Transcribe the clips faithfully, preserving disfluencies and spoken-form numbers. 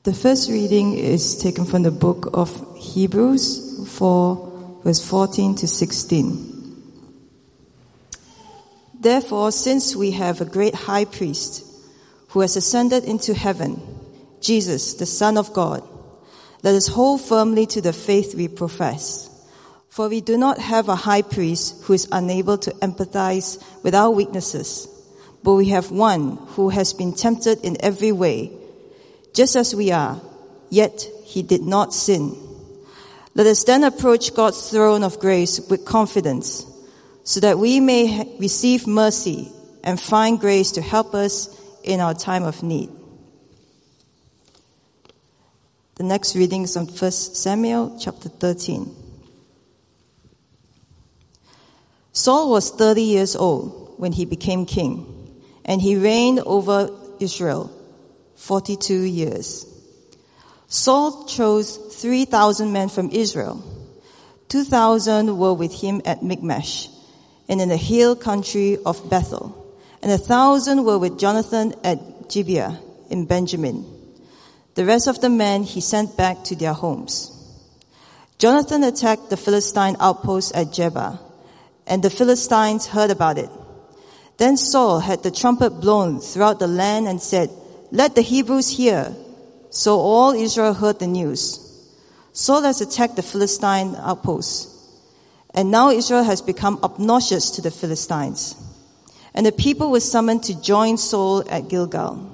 The first reading is taken from the book of Hebrews four, verse fourteen to sixteen. Therefore, since we have a great high priest who has ascended into heaven, Jesus, the Son of God, let us hold firmly to the faith we profess. For we do not have a high priest who is unable to empathize with our weaknesses, but we have one who has been tempted in every way, just as we are, yet he did not sin. Let us then approach God's throne of grace with confidence, so that we may ha- receive mercy and find grace to help us in our time of need. The next reading is on First Samuel chapter thirteen. Saul was thirty years old when he became king, and he reigned over Israel forty-two years. Saul chose three thousand men from Israel. two thousand were with him at Michmash and in the hill country of Bethel, and a thousand were with Jonathan at Gibeah in Benjamin. The rest of the men he sent back to their homes. Jonathan attacked the Philistine outpost at Jebah, and the Philistines heard about it. Then Saul had the trumpet blown throughout the land and said, "Let the Hebrews hear." So all Israel heard the news. Saul has attacked the Philistine outposts, and now Israel has become obnoxious to the Philistines. And the people were summoned to join Saul at Gilgal.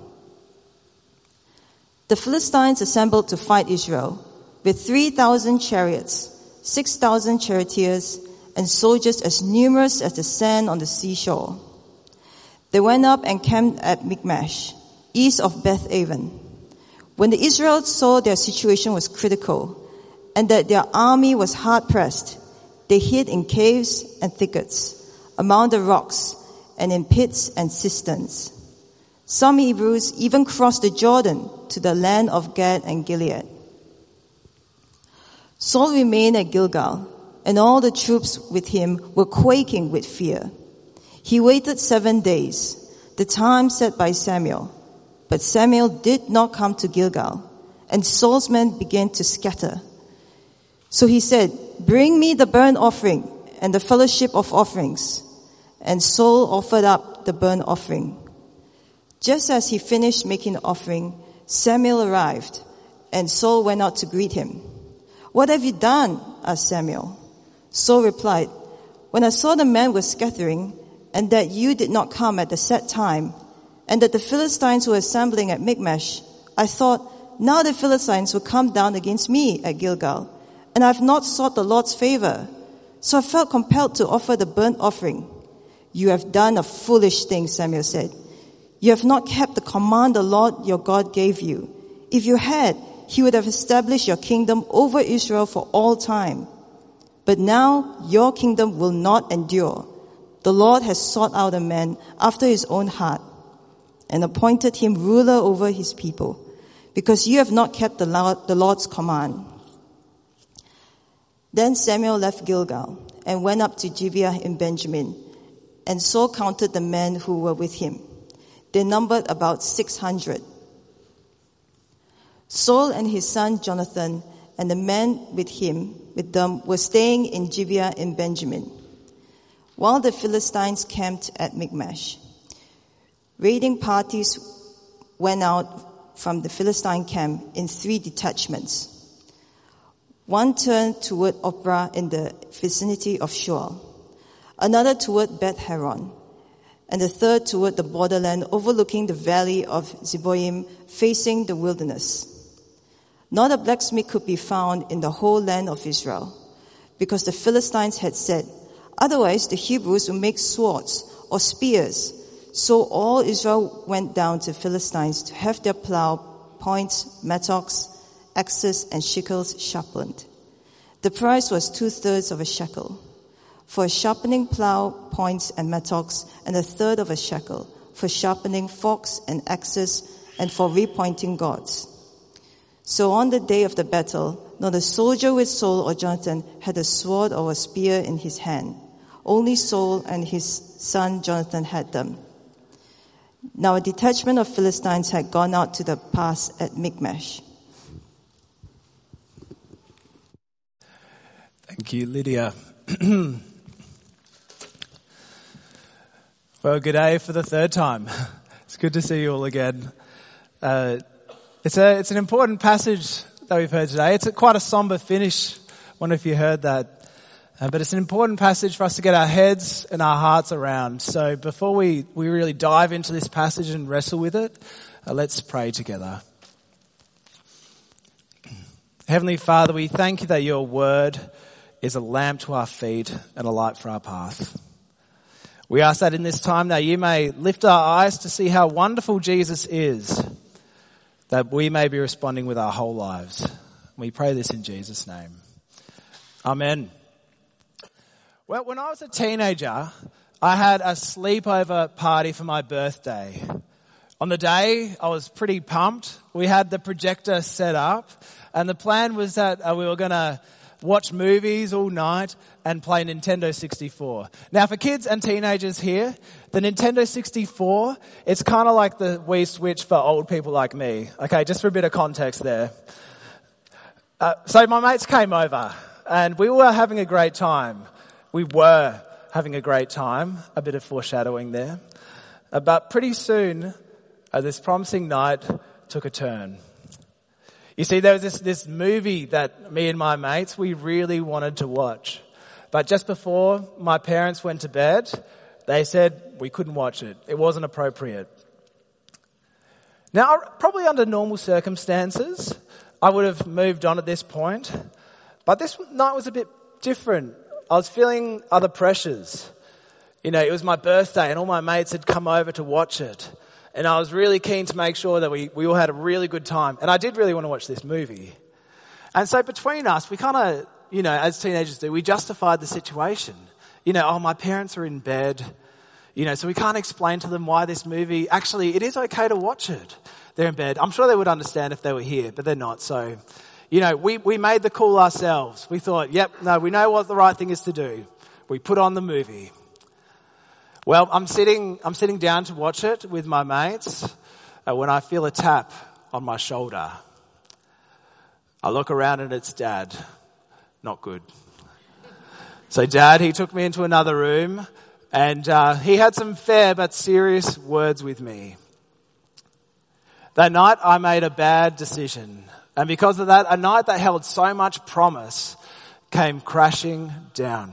The Philistines assembled to fight Israel with three thousand chariots, six thousand charioteers, and soldiers as numerous as the sand on the seashore. They went up and camped at Michmash, east of Beth-aven. When the Israelites saw their situation was critical and that their army was hard-pressed, they hid in caves and thickets, among the rocks, and in pits and cisterns. Some Hebrews even crossed the Jordan to the land of Gad and Gilead. Saul remained at Gilgal, and all the troops with him were quaking with fear. He waited seven days, the time set by Samuel. But Samuel did not come to Gilgal, and Saul's men began to scatter. So he said, "Bring me the burnt offering and the fellowship of offerings." And Saul offered up the burnt offering. Just as he finished making the offering, Samuel arrived, and Saul went out to greet him. "What have you done?" asked Samuel. Saul replied, "When I saw the men were scattering, and that you did not come at the set time, and that the Philistines were assembling at Michmash, I thought, now the Philistines will come down against me at Gilgal, and I have not sought the Lord's favor. So I felt compelled to offer the burnt offering." "You have done a foolish thing," Samuel said. "You have not kept the command the Lord your God gave you. If you had, he would have established your kingdom over Israel for all time. But now your kingdom will not endure. The Lord has sought out a man after his own heart and appointed him ruler over his people, because you have not kept the Lord, the Lord's command." Then Samuel left Gilgal and went up to Gibeah in Benjamin, and Saul counted the men who were with him. They numbered about six hundred. Saul and his son Jonathan and the men with him, with them, were staying in Gibeah in Benjamin, while the Philistines camped at Michmash. Raiding parties went out from the Philistine camp in three detachments. One turned toward Ophrah in the vicinity of Shual, another toward Beth-Horon, and the third toward the borderland overlooking the valley of Zeboim, facing the wilderness. Not a blacksmith could be found in the whole land of Israel, because the Philistines had said, "Otherwise the Hebrews will make swords or spears." So all Israel went down to Philistines to have their plow, points, mattocks, axes, and shekels sharpened. The price was two-thirds of a shekel for sharpening plow, points, and mattocks, and a third of a shekel for sharpening forks and axes, and for repointing gods. So on the day of the battle, not a soldier with Saul or Jonathan had a sword or a spear in his hand. Only Saul and his son Jonathan had them. Now a detachment of Philistines had gone out to the pass at Michmash. Thank you, Lydia. Well, good day for the third time. It's good to see you all again. Uh, it's a it's an important passage that we've heard today. It's a, quite a somber finish. I wonder if you heard that. Uh, but it's an important passage for us to get our heads and our hearts around. So before we, we really dive into this passage and wrestle with it, uh, let's pray together. Heavenly Father, we thank you that your word is a lamp to our feet and a light for our path. We ask that in this time that you may lift our eyes to see how wonderful Jesus is, that we may be responding with our whole lives. We pray this in Jesus' name. Amen. Well, when I was a teenager, I had a sleepover party for my birthday. On the day, I was pretty pumped. We had the projector set up, and the plan was that uh, we were going to watch movies all night and play Nintendo sixty-four. Now, for kids and teenagers here, the Nintendo sixty-four, it's kind of like the Wii Switch for old people like me. Okay, just for a bit of context there. Uh, so my mates came over, and we were having a great time. We were having a great time. A bit of foreshadowing there. Uh, but pretty soon, uh, this promising night took a turn. You see, there was this, this movie that me and my mates, we really wanted to watch. But just before my parents went to bed, they said we couldn't watch it. It wasn't appropriate. Now, probably under normal circumstances, I would have moved on at this point. But this night was a bit different. I was feeling other pressures. You know, it was my birthday and all my mates had come over to watch it. And I was really keen to make sure that we, we all had a really good time. And I did really want to watch this movie. And so between us, we kind of, you know, as teenagers do, we justified the situation. You know, oh, my parents are in bed. You know, so we can't explain to them why this movie, actually, it is okay to watch it. They're in bed. I'm sure they would understand if they were here, but they're not. So, you know, we, we made the call ourselves. We thought, yep, no, we know what the right thing is to do. We put on the movie. Well, I'm sitting, I'm sitting down to watch it with my mates uh, when I feel a tap on my shoulder. I look around and it's Dad. Not good. So Dad, he took me into another room and uh, he had some fair but serious words with me. That night I made a bad decision. And because of that, a night that held so much promise came crashing down.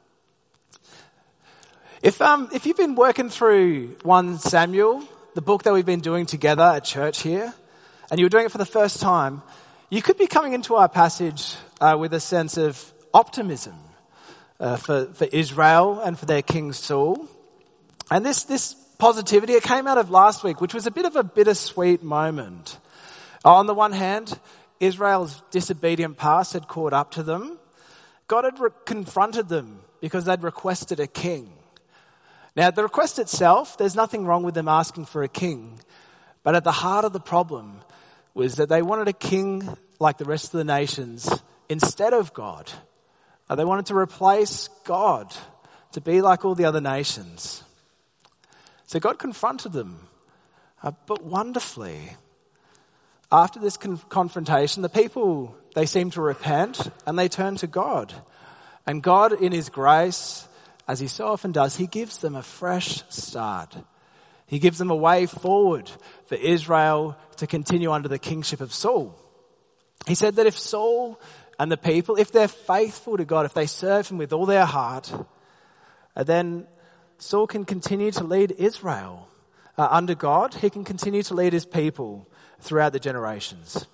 If um if you've been working through First Samuel, the book that we've been doing together at church here, and you were doing it for the first time, you could be coming into our passage uh, with a sense of optimism uh, for for Israel and for their king Saul. And this this positivity, it came out of last week, which was a bit of a bittersweet moment. On the one hand, Israel's disobedient past had caught up to them. God had re- confronted them because they'd requested a king. Now, the request itself, there's nothing wrong with them asking for a king. But at the heart of the problem was that they wanted a king like the rest of the nations instead of God. Uh, they wanted to replace God, to be like all the other nations. So God confronted them, uh, but wonderfully. After this con- confrontation, the people, they seemed to repent and they turned to God. And God, in his grace, as he so often does, he gives them a fresh start. He gives them a way forward for Israel to continue under the kingship of Saul. He said that if Saul and the people, if they're faithful to God, if they serve him with all their heart, then Saul can continue to lead Israel. Uh, under God, he can continue to lead his people throughout the generations.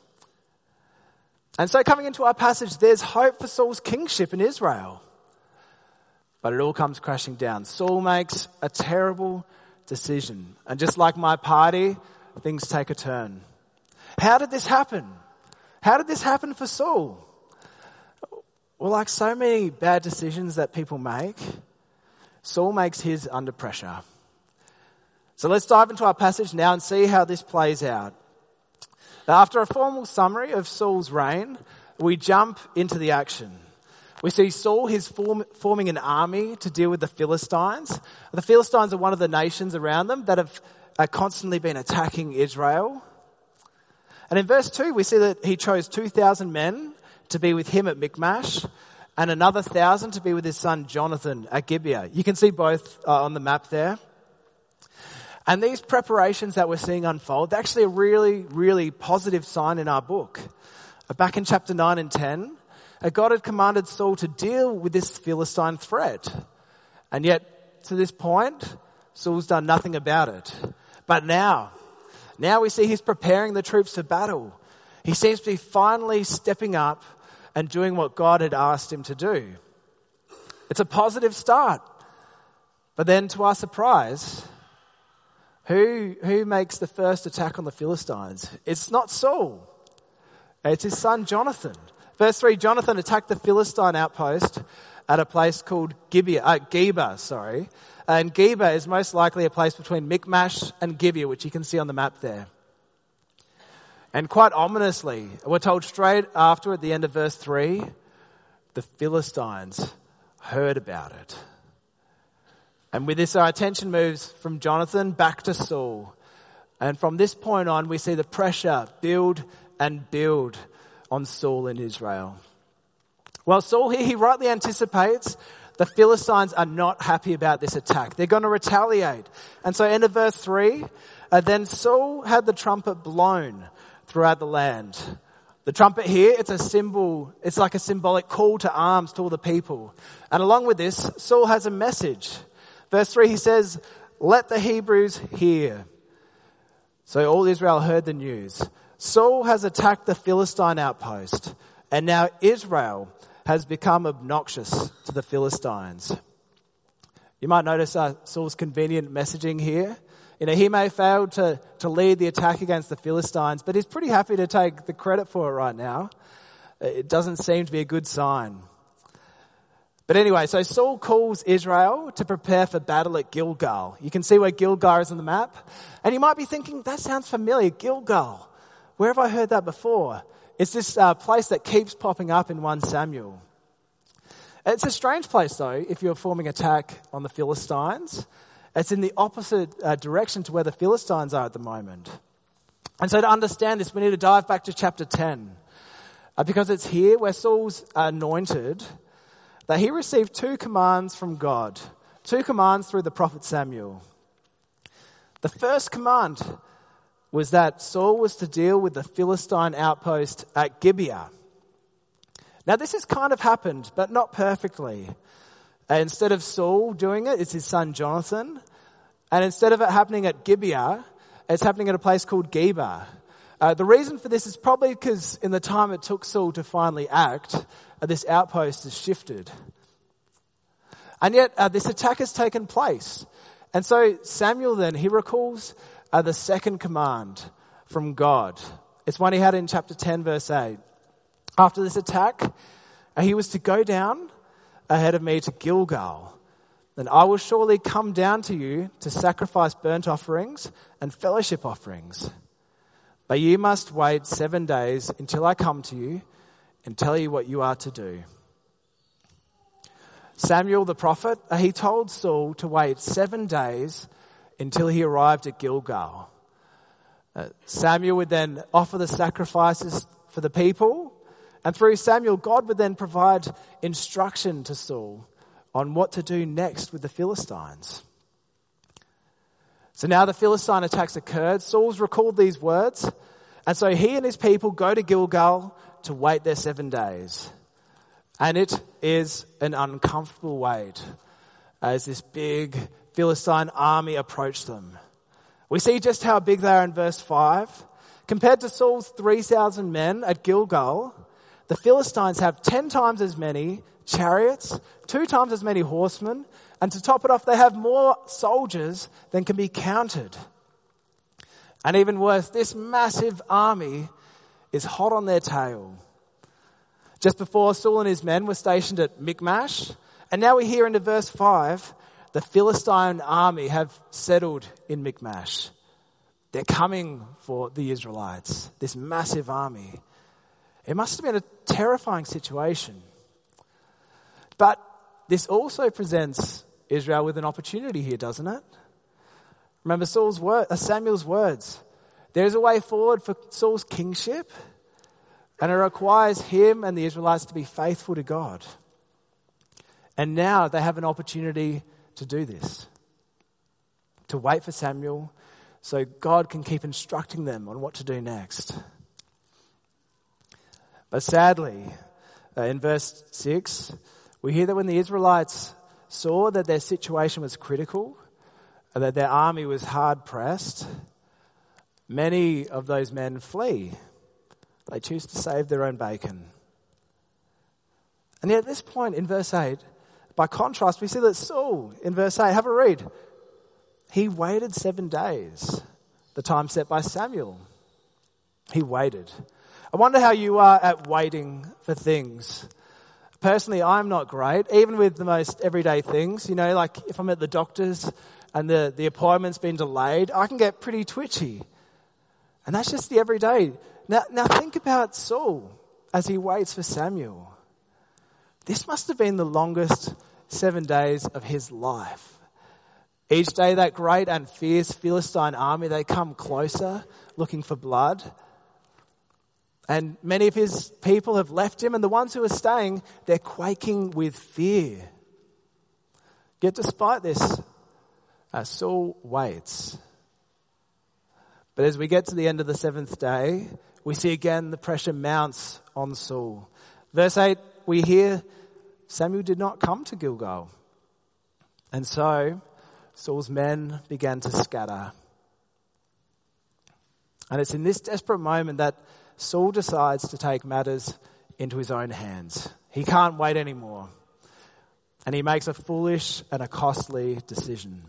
And so coming into our passage, there's hope for Saul's kingship in Israel. But it all comes crashing down. Saul makes a terrible decision. And just like my party, things take a turn. How did this happen? How did this happen for Saul? Well, like so many bad decisions that people make, Saul makes his under pressure. So let's dive into our passage now and see how this plays out. Now, after a formal summary of Saul's reign, we jump into the action. We see Saul, he's form, forming an army to deal with the Philistines. The Philistines are one of the nations around them that have uh, constantly been attacking Israel. And in verse two, we see that he chose two thousand men to be with him at Michmash. and another thousand to be with his son Jonathan at Gibeah. You can see both uh, on the map there. And these preparations that we're seeing unfold, they're actually a really, really positive sign in our book. Back in chapter nine and ten, God had commanded Saul to deal with this Philistine threat. And yet, to this point, Saul's done nothing about it. But now, now we see he's preparing the troops for battle. He seems to be finally stepping up and doing what God had asked him to do. It's a positive start. But then, to our surprise, who, who makes the first attack on the Philistines? It's not Saul. It's his son Jonathan. Verse three, Jonathan attacked the Philistine outpost at a place called Gibeah, uh, Geba, sorry. And Geba is most likely a place between Michmash and Gibeah, which you can see on the map there. And quite ominously, we're told straight after, at the end of verse three, the Philistines heard about it. And with this, our attention moves from Jonathan back to Saul. And from this point on, we see the pressure build and build on Saul in Israel. Well, Saul here, he rightly anticipates the Philistines are not happy about this attack. They're going to retaliate. And so end of verse three, uh, then Saul had the trumpet blown throughout the land. The trumpet here, it's a symbol, it's like a symbolic call to arms to all the people. And along with this, Saul has a message. Verse three, he says, "Let the Hebrews hear." So all Israel heard the news. Saul has attacked the Philistine outpost, and now Israel has become obnoxious to the Philistines. You might notice uh, Saul's convenient messaging here. You know, he may have failed to, to lead the attack against the Philistines, but he's pretty happy to take the credit for it right now. It doesn't seem to be a good sign. But anyway, so Saul calls Israel to prepare for battle at Gilgal. You can see where Gilgal is on the map. And you might be thinking, that sounds familiar, Gilgal. Where have I heard that before? It's this uh, place that keeps popping up in First Samuel. It's a strange place, though, if you're forming attack on the Philistines. It's in the opposite uh, direction to where the Philistines are at the moment. And so to understand this, we need to dive back to chapter ten. Uh, because it's here where Saul's anointed that he received two commands from God. Two commands through the prophet Samuel. The first command was that Saul was to deal with the Philistine outpost at Gibeah. Now this has kind of happened, but not perfectly. Uh, instead of Saul doing it, it's his son Jonathan. And instead of it happening at Gibeah, it's happening at a place called Geba. Uh, the reason for this is probably because in the time it took Saul to finally act, uh, this outpost has shifted. And yet uh, this attack has taken place. And so Samuel then, he recalls uh, the second command from God. It's one he had in chapter ten, verse eight. After this attack, uh, he was to go down ahead of me to Gilgal. Then I will surely come down to you to sacrifice burnt offerings and fellowship offerings. But you must wait seven days until I come to you and tell you what you are to do. Samuel the prophet, uh, he told Saul to wait seven days until he arrived at Gilgal. Uh, Samuel would then offer the sacrifices for the people, and through Samuel, God would then provide instruction to Saul on what to do next with the Philistines. So now the Philistine attacks occurred. Saul's recalled these words, and so he and his people go to Gilgal to wait their seven days. And it is an uncomfortable wait as this big Philistine army approach them. We see just how big they are in verse five. Compared to Saul's three thousand men at Gilgal, the Philistines have ten times as many chariots, two times as many horsemen, and to top it off, they have more soldiers than can be counted. And even worse, this massive army is hot on their tail. Just before, Saul and his men were stationed at Michmash, and now we hear into verse five, the Philistine army have settled in Michmash. They're coming for the Israelites, this massive army. It must have been a terrifying situation. But this also presents Israel with an opportunity here, doesn't it? Remember Saul's word, uh, Samuel's words. There's a way forward for Saul's kingship, and it requires him and the Israelites to be faithful to God. And now they have an opportunity to do this, to wait for Samuel so God can keep instructing them on what to do next. But sadly, uh, in verse six, we hear that when the Israelites saw that their situation was critical, that their army was hard pressed, many of those men flee. They choose to save their own bacon. And yet at this point in verse eight, by contrast, we see that Saul, in verse eight, have a read. He waited seven days, the time set by Samuel. He waited. I wonder how you are at waiting for things. Personally, I'm not great, even with the most everyday things. You know, like if I'm at the doctor's and the, the appointment's been delayed, I can get pretty twitchy. And that's just the everyday. Now, now think about Saul as he waits for Samuel. This must have been the longest seven days of his life. Each day that great and fierce Philistine army, they come closer looking for blood. And many of his people have left him, and the ones who are staying, they're quaking with fear. Yet despite this, uh, Saul waits. But as we get to the end of the seventh day, we see again the pressure mounts on Saul. Verse eight, we hear Samuel did not come to Gilgal. And so Saul's men began to scatter. And it's in this desperate moment that Saul decides to take matters into his own hands. He can't wait anymore. And he makes a foolish and a costly decision.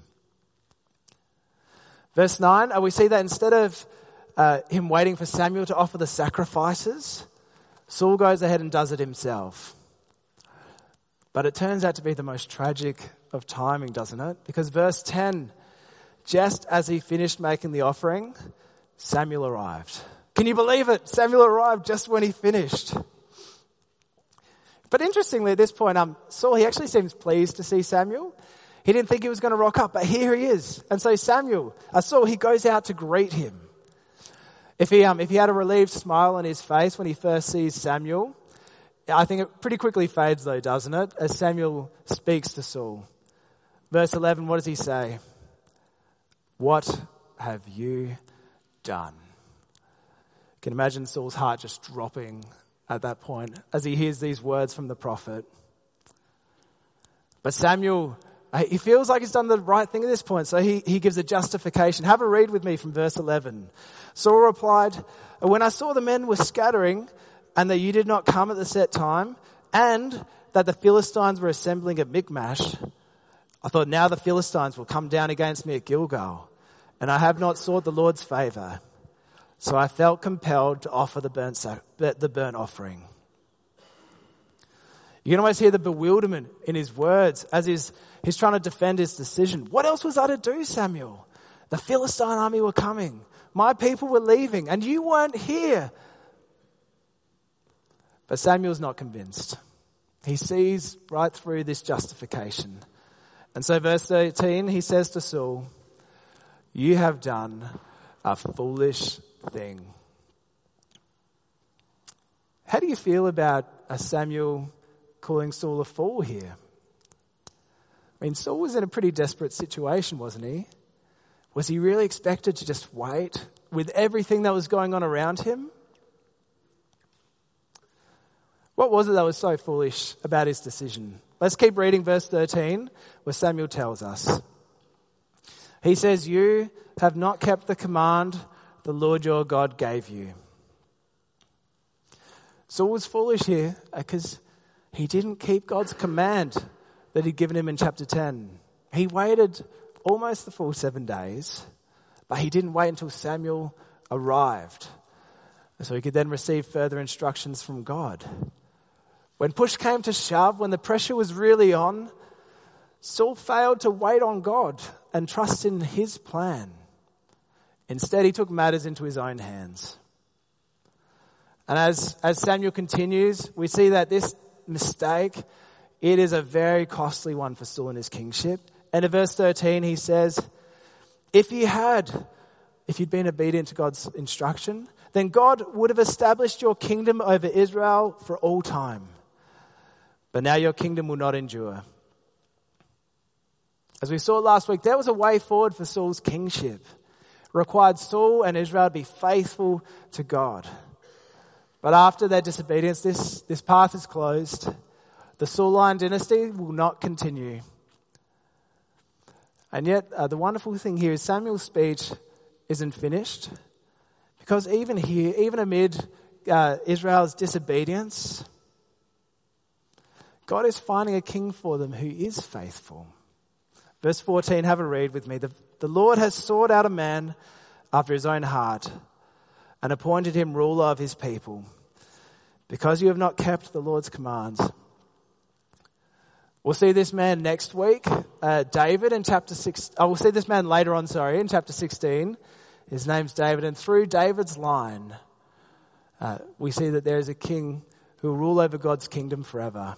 Verse nine, we see that instead of uh, him waiting for Samuel to offer the sacrifices, Saul goes ahead and does it himself. But it turns out to be the most tragic of timing, doesn't it? Because verse ten, just as he finished making the offering, Samuel arrived. Can you believe it? Samuel arrived just when he finished. But interestingly, at this point, um, Saul, he actually seems pleased to see Samuel. He didn't think he was going to rock up, but here he is. And so Samuel, uh, Saul, he goes out to greet him. If he, um, if he had a relieved smile on his face when he first sees Samuel, I think it pretty quickly fades though, doesn't it? As Samuel speaks to Saul. Verse eleven, what does he say? What have you done? You can imagine Saul's heart just dropping at that point as he hears these words from the prophet. But Samuel, he feels like he's done the right thing at this point, so he, he gives a justification. Have a read with me from verse eleven. Saul replied, when I saw the men were scattering and that you did not come at the set time and that the Philistines were assembling at Michmash, I thought now the Philistines will come down against me at Gilgal, and I have not sought the Lord's favor. So I felt compelled to offer the burnt, sac- the burnt offering. You can almost hear the bewilderment in his words as he's, he's trying to defend his decision. What else was I to do, Samuel? The Philistine army were coming. My people were leaving, and you weren't here. But Samuel's not convinced. He sees right through this justification. And so verse thirteen, he says to Saul, you have done a foolish thing. How do you feel about a Samuel calling Saul a fool here? I mean, Saul was in a pretty desperate situation, wasn't he? Was he really expected to just wait with everything that was going on around him? What was it that was so foolish about his decision? Let's keep reading verse thirteen, where Samuel tells us. He says, you have not kept the command the Lord your God gave you. Saul was foolish here because he didn't keep God's command that he'd given him in chapter ten. He waited almost the full seven days, but he didn't wait until Samuel arrived, so he could then receive further instructions from God. When push came to shove, when the pressure was really on, Saul failed to wait on God and trust in his plan. Instead, he took matters into his own hands. And as, as Samuel continues, we see that this mistake, it is a very costly one for Saul and his kingship. And in verse thirteen, he says, if you had, if you'd been obedient to God's instruction, then God would have established your kingdom over Israel for all time. But now your kingdom will not endure. As we saw last week, there was a way forward for Saul's kingship. It required Saul and Israel to be faithful to God. But after their disobedience, this, this path is closed. The Sauline dynasty will not continue. And yet, uh, the wonderful thing here is Samuel's speech isn't finished. Because even here, even amid uh, Israel's disobedience, God is finding a king for them who is faithful. Verse fourteen, have a read with me. The, the Lord has sought out a man after his own heart and appointed him ruler of his people, because you have not kept the Lord's commands. We'll see this man next week, uh, David in chapter six. Oh, we'll see this man later on, sorry, in chapter sixteen. His name's David, and through David's line, uh, we see that there is a king who will rule over God's kingdom forever.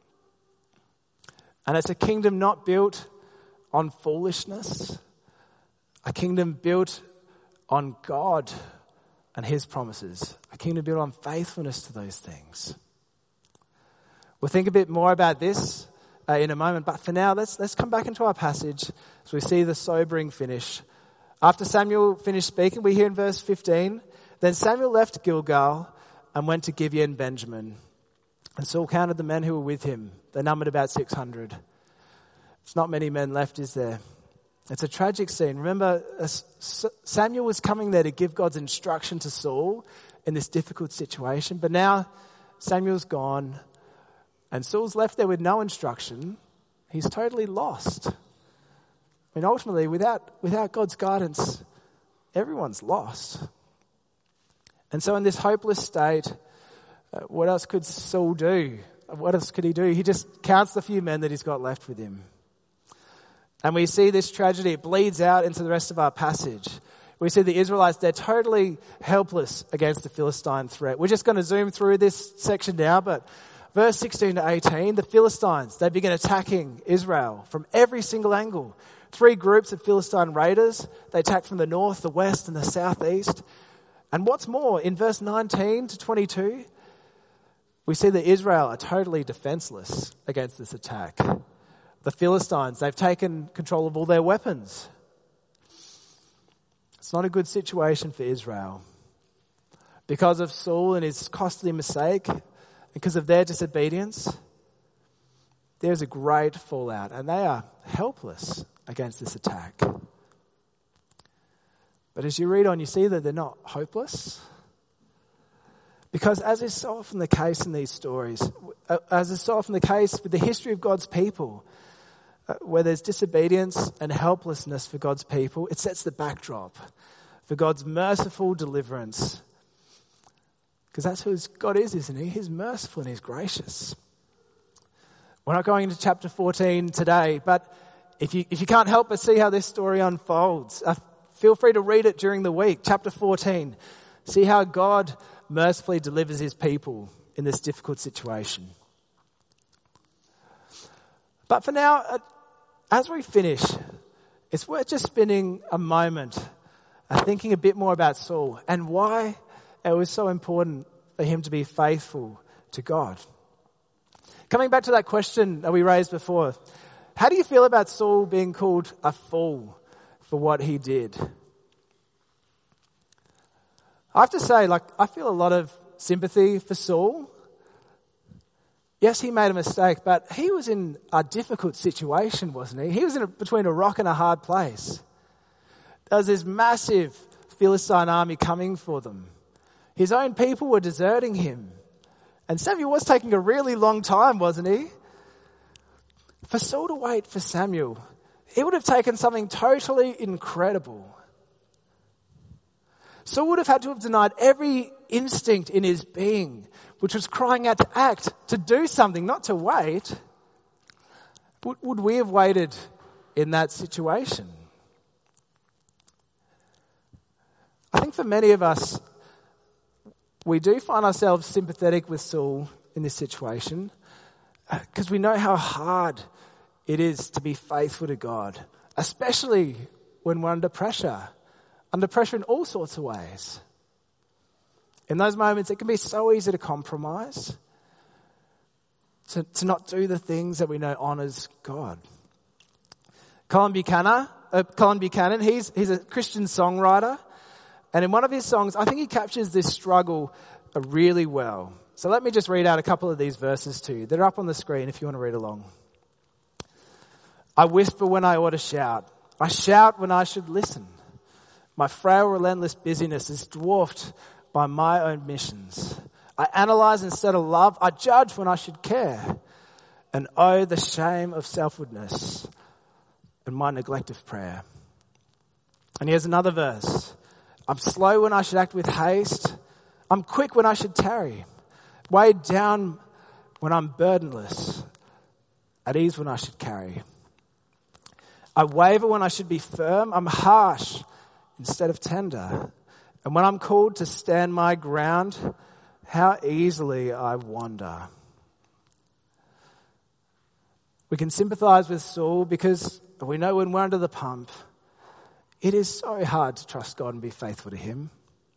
And it's a kingdom not built on foolishness, a kingdom built on God and his promises, a kingdom built on faithfulness to those things. We'll think a bit more about this uh, in a moment, but for now, let's let's come back into our passage as we see the sobering finish. After Samuel finished speaking, we hear in verse fifteen, then Samuel left Gilgal and went to Gibeon Benjamin. And Saul counted the men who were with him. They numbered about six hundred. It's not many men left, is there? It's a tragic scene. Remember, Samuel was coming there to give God's instruction to Saul in this difficult situation. But now Samuel's gone and Saul's left there with no instruction. He's totally lost. I mean, ultimately, without, without God's guidance, everyone's lost. And so in this hopeless state, uh, what else could Saul do? What else could he do? He just counts the few men that he's got left with him. And we see this tragedy. It bleeds out into the rest of our passage. We see the Israelites, they're totally helpless against the Philistine threat. We're just going to zoom through this section now, but verse sixteen to eighteen, the Philistines, they begin attacking Israel from every single angle. Three groups of Philistine raiders. They attack from the north, the west, and the southeast. And what's more, in verse nineteen to twenty-two, we see that Israel are totally defenseless against this attack. The Philistines, they've taken control of all their weapons. It's not a good situation for Israel. Because of Saul and his costly mistake, because of their disobedience, there's a great fallout, and they are helpless against this attack. But as you read on, you see that they're not hopeless. Because as is so often the case in these stories, as is so often the case with the history of God's people, where there's disobedience and helplessness for God's people, it sets the backdrop for God's merciful deliverance. Because that's who God is, isn't he? He's merciful and he's gracious. We're not going into chapter fourteen today, but if you if you can't help but see how this story unfolds, uh, feel free to read it during the week. Chapter fourteen. See how God mercifully delivers his people in this difficult situation. But for now, uh, as we finish, it's worth just spending a moment uh, thinking a bit more about Saul and why it was so important for him to be faithful to God. Coming back to that question that we raised before, how do you feel about Saul being called a fool for what he did? I have to say, like, I feel a lot of sympathy for Saul. Yes, he made a mistake, but he was in a difficult situation, wasn't he? He was in a, between a rock and a hard place. There was this massive Philistine army coming for them. His own people were deserting him. And Samuel was taking a really long time, wasn't he? For Saul to wait for Samuel, it would have taken something totally incredible. Saul would have had to have denied every instinct in his being, which was crying out to act, to do something, not to wait. Would, would we have waited in that situation? I think for many of us, we do find ourselves sympathetic with Saul in this situation because we know how hard it is to be faithful to God, especially when we're under pressure, under pressure in all sorts of ways. In those moments, it can be so easy to compromise, to, to not do the things that we know honours God. Colin Buchanan, uh, Colin Buchanan, he's, he's a Christian songwriter. And in one of his songs, I think he captures this struggle uh, really well. So let me just read out a couple of these verses to you. They're up on the screen if you want to read along. I whisper when I ought to shout. I shout when I should listen. My frail, relentless busyness is dwarfed by my own missions. I analyze instead of love. I judge when I should care. And oh, the shame of selfwoodness and my neglect of prayer. And here's another verse. I'm slow when I should act with haste. I'm quick when I should tarry. Weighed down when I'm burdenless. At ease when I should carry. I waver when I should be firm. I'm harsh instead of tender. And when I'm called to stand my ground, how easily I wander. We can sympathize with Saul because we know when we're under the pump, it is so hard to trust God and be faithful to him.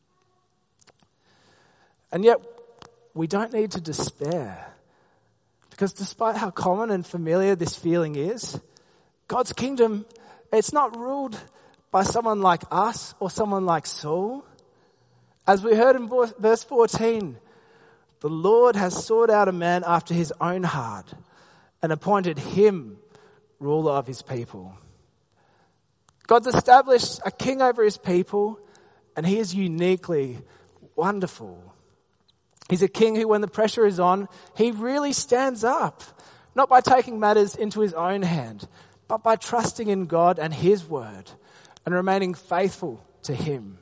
And yet, we don't need to despair. Because despite how common and familiar this feeling is, God's kingdom, it's not ruled by someone like us or someone like Saul. As we heard in verse fourteen, the Lord has sought out a man after his own heart and appointed him ruler of his people. God's established a king over his people, and he is uniquely wonderful. He's a king who, when the pressure is on, he really stands up, not by taking matters into his own hand, but by trusting in God and his word and remaining faithful to him.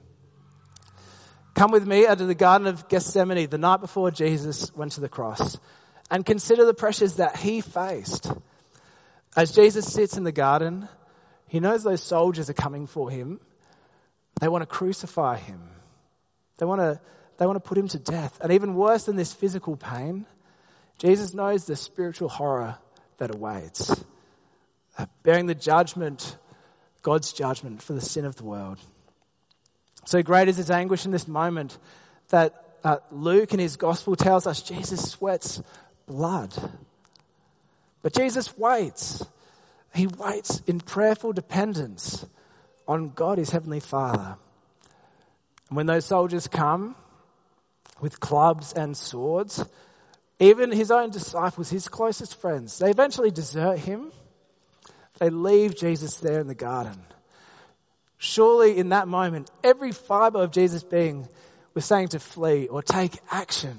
Come with me into the Garden of Gethsemane the night before Jesus went to the cross and consider the pressures that he faced. As Jesus sits in the garden, he knows those soldiers are coming for him. They want to crucify him. They want to, they want to put him to death. And even worse than this physical pain, Jesus knows the spiritual horror that awaits. Bearing the judgment, God's judgment for the sin of the world. So great is his anguish in this moment that uh, Luke in his gospel tells us Jesus sweats blood. But Jesus waits. He waits in prayerful dependence on God, his heavenly Father. And when those soldiers come with clubs and swords, even his own disciples, his closest friends, they eventually desert him. They leave Jesus there in the garden. Surely in that moment, every fiber of Jesus' being was saying to flee or take action.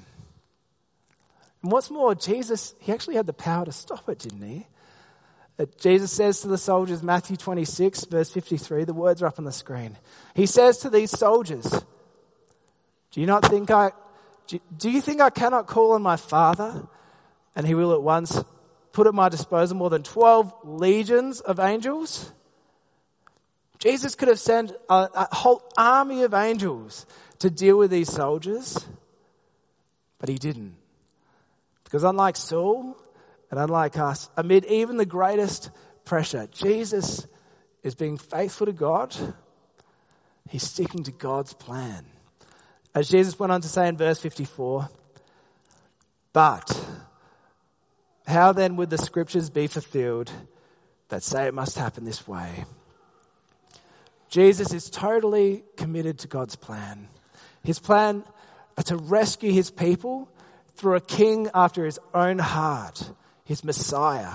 And what's more, Jesus, he actually had the power to stop it, didn't he? That Jesus says to the soldiers, Matthew twenty-six, verse fifty-three, the words are up on the screen. He says to these soldiers, do you not think I, do you think I cannot call on my Father and he will at once put at my disposal more than twelve legions of angels? Jesus could have sent a, a whole army of angels to deal with these soldiers, but he didn't. Because unlike Saul and unlike us, amid even the greatest pressure, Jesus is being faithful to God. He's sticking to God's plan. As Jesus went on to say in verse fifty-four, but how then would the scriptures be fulfilled that say it must happen this way? Jesus is totally committed to God's plan. His plan to rescue his people through a king after his own heart, his Messiah.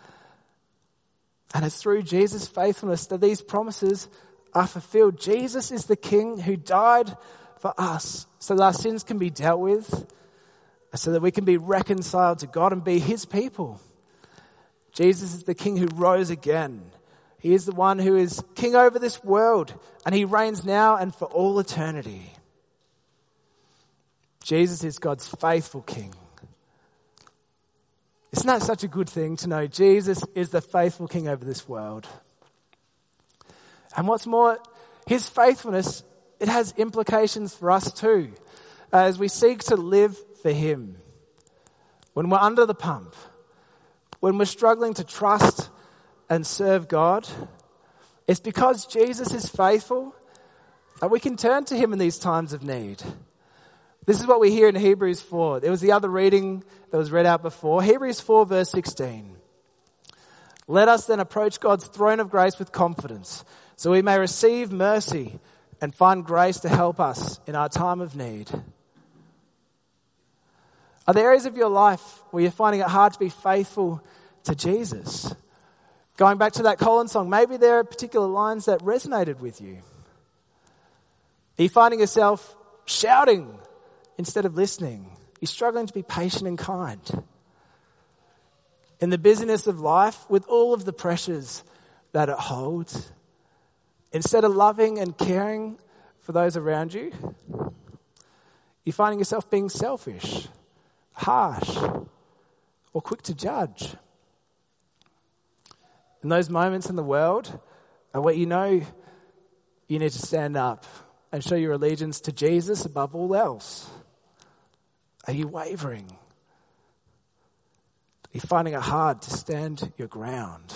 And it's through Jesus' faithfulness that these promises are fulfilled. Jesus is the king who died for us so that our sins can be dealt with, so that we can be reconciled to God and be his people. Jesus is the king who rose again. He is the one who is king over this world, and he reigns now and for all eternity. Jesus is God's faithful king. Isn't that such a good thing to know Jesus is the faithful king over this world? And what's more, his faithfulness, it has implications for us too, as we seek to live for him. When we're under the pump, when we're struggling to trust and serve God, it's because Jesus is faithful that we can turn to him in these times of need. This is what we hear in Hebrews four. There was the other reading that was read out before. Hebrews four verse sixteen. Let us then approach God's throne of grace with confidence, so we may receive mercy and find grace to help us in our time of need. Are there areas of your life where you're finding it hard to be faithful to Jesus? Going back to that Colin song, maybe there are particular lines that resonated with you. Are you finding yourself shouting instead of listening? You're struggling to be patient and kind. In the busyness of life, with all of the pressures that it holds, instead of loving and caring for those around you, you're finding yourself being selfish, harsh, or quick to judge. And those moments in the world are where you know you need to stand up and show your allegiance to Jesus above all else. Are you wavering? Are you finding it hard to stand your ground?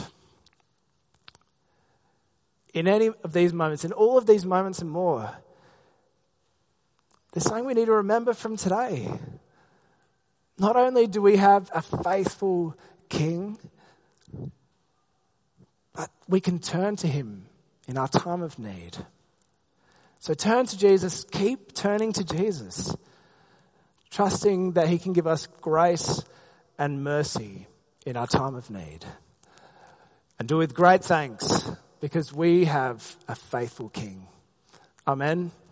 In any of these moments, in all of these moments and more, there's something we need to remember from today. Not only do we have a faithful King, but we can turn to him in our time of need. So turn to Jesus, keep turning to Jesus, trusting that he can give us grace and mercy in our time of need. And do with great thanks, because we have a faithful King. Amen.